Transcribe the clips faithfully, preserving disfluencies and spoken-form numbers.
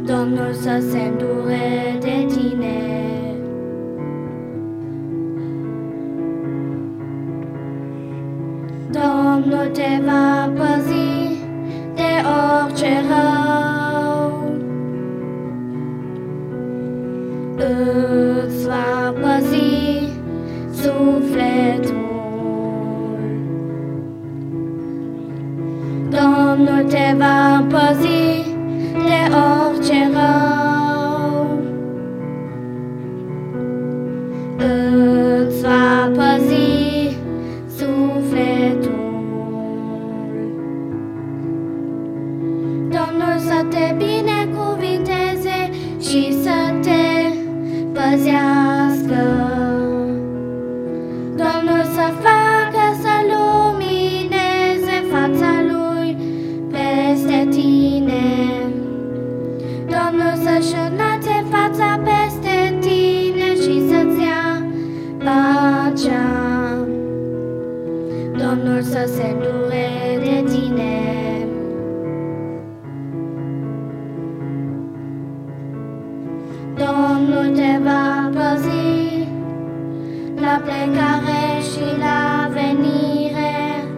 Domnul să se îndure de tine. Domnul te va păzi de orice rău, îți va păzi sufletul. Domnul te va păzi de orice rău, îți va păzi sufletul. Domnul să te binecuvinteze și să te păzească. Domnul să facă să lumineze fața Lui peste tine. Domnul să-și înalte fața peste tine și să-ți ia pacea. Domnul să se îndure de tine. Domnul te va păzi la plecare și la venire,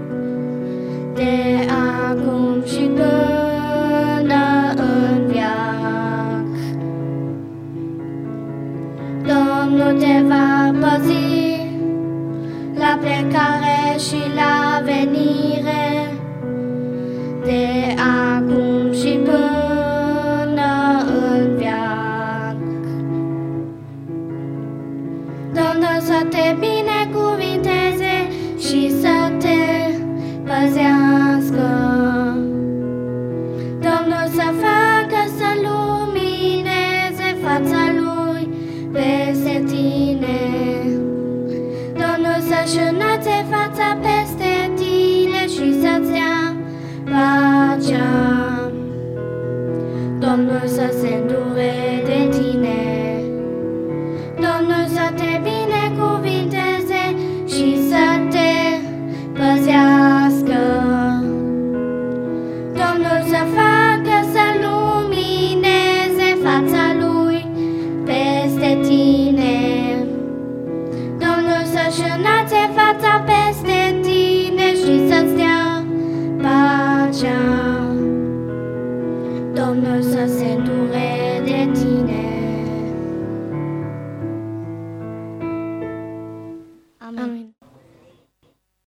de acum și până în veac. Domnul te va păzi la plecare și la venire, de acum și până în veac. Domnul să te binecuvinteze și să te păzească. Domnul să facă să lumineze fața Lui peste tine. Domnul să-și înalte fața peste tine și să-ți ia pacea.